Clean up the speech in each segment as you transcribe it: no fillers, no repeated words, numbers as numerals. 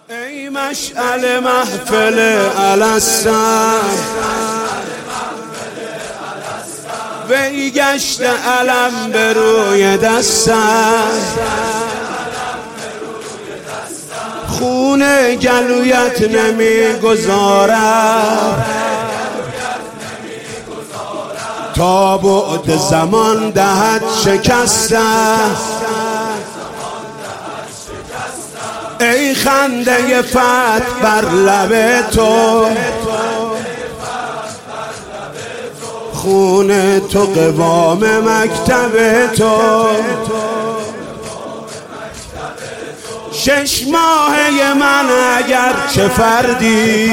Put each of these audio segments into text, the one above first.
ای مشعل محفل الستر، وی گشت علم به روی دستم، خون گلویت نمیگذارم تا بعد زمان دهد شکستم. ای خنده فتح بر لب تو، خون تو قوام مکتب تو، 6 ماهه من اگر چه فردی،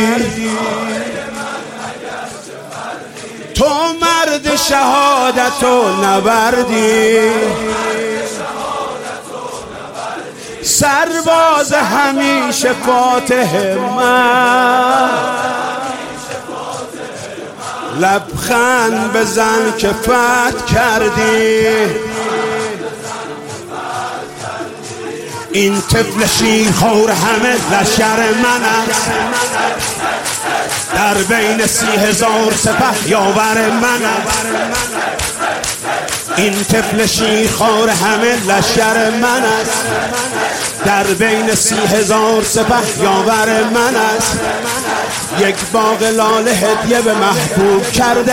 تو مرد شهادت و نبردی، سرباز همیشه فاتح من، لبخند بزن که فتح کردی. این طفل شیرخوار همه لشکر من است، در بین 30,000 سپه یاور من است. این طفل شیرخوار همه لشکر من است، در بین 30,000 سپه یاور من است. یک باغ لاله هدیه به محبوب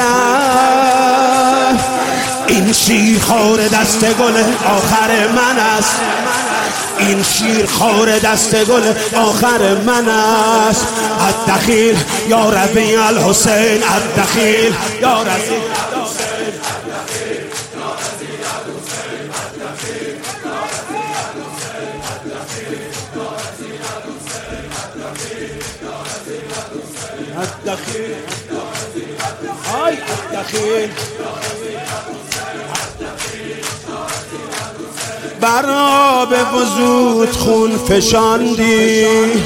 کردم، این شیرخوار دست گل آخر من است. این شیرخوار دست گل آخر من است. الدخیل یا ربی الحسین، الدخیل یا ربی الدخیل، آی الدخیل. بر آب وجود خون فشاندی،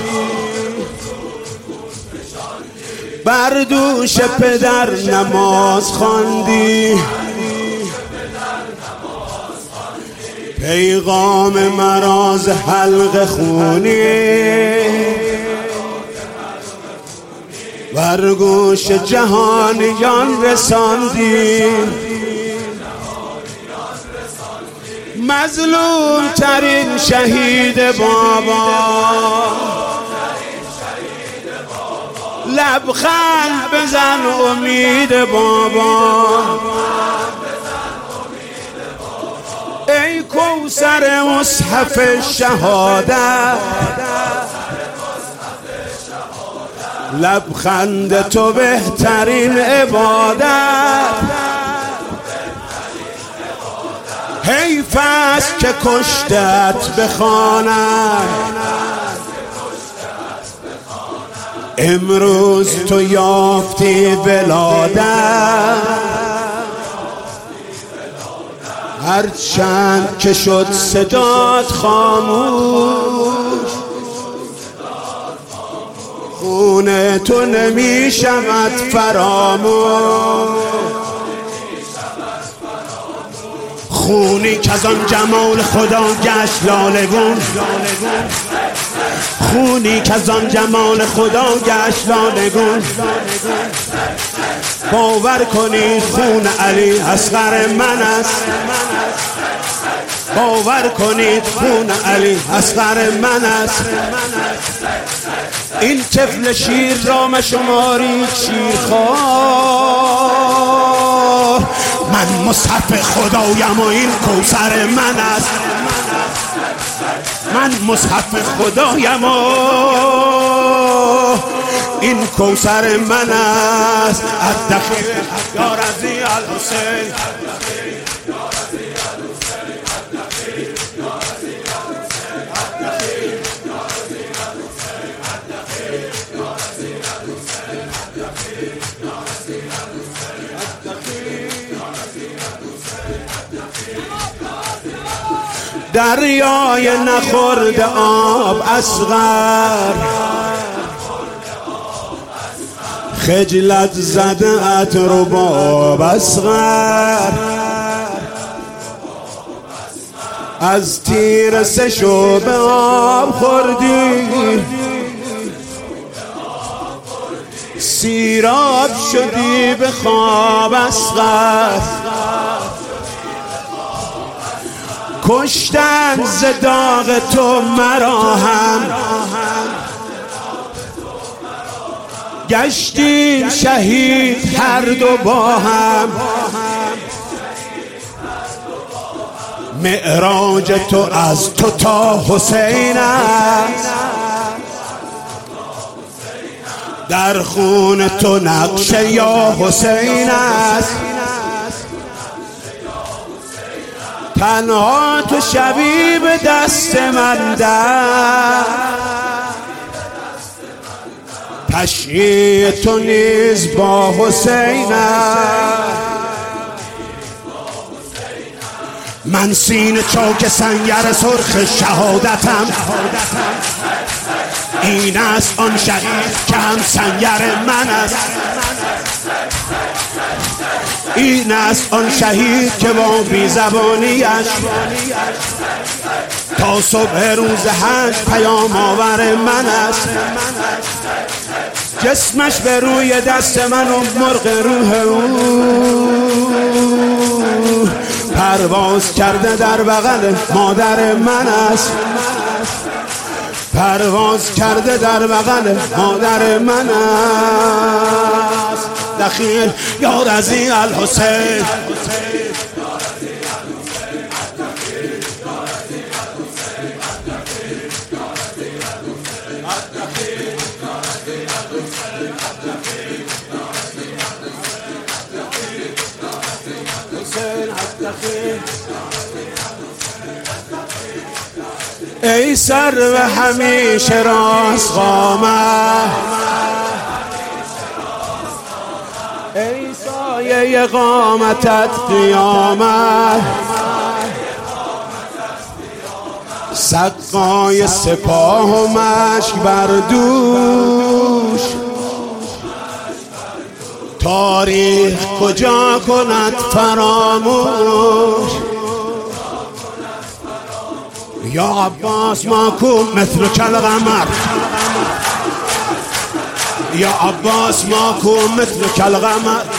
بر دوش پدر نماز خواندی، پیغام مراز حلق خونی، بر گوش جهانیان رساندی. مظلوم ترین شهید بابا، لبخند بزن امید بابا. ای کوثر مصحف شهادت، لبخند تو بهترین عبادت. حیف است که کشتت بخوانم، امروز تو یافتی ولادت. هرچند که شد صدات خاموش، خون تو نمی شود فراموش. خونی که از آن جمال خدا گشت لالگون، خونی که از آن جمال خدا گشت لالگون. باور کنید خون علی اصغر من است، باور کنید خون علی اصغر من است. این طفل شیر را مشمارید شیرخوار، من مصحف خدایم و این کوثر من است. من مصحف خدایم و این کوثر من است. الدخیل یا رضی الحسین، دریای نخورد آب اصغر، خجلت زده ات رباب اصغر. از تیر 3 شعبه آب خوردی، سیراب شدی به خواب اصغر، کشتن ز داغ تو مرا هم، گشتیم شهید هر دو با هم. معراج تو از تو تا حسین است، در خون تو نقش یا حسین است. تنها تو شبی به دست من در، تشییع تو نیز با حسین است. من سینه چاک سنگر سرخ شهادتم، این است آن شهید که هم سنگر من است. این است آن شهید که با بی‌زبانیش تا صبح روز حشر پیام آور من است. جسمش به روی دست من و مرغ روح او پرواز کرده در بغل مادر من است. پرواز کرده در بغل مادر من است. دخیل یا رضی الحسین، ای سرو همیشه راست قامت، ای سایه قامتت قیامت، سقای سپاه و مشک بر دوش، تاریخ کجا کند فراموش. یا عباس ما کو مثل کالقمر، یا عباس ما کو مثل کالقمر.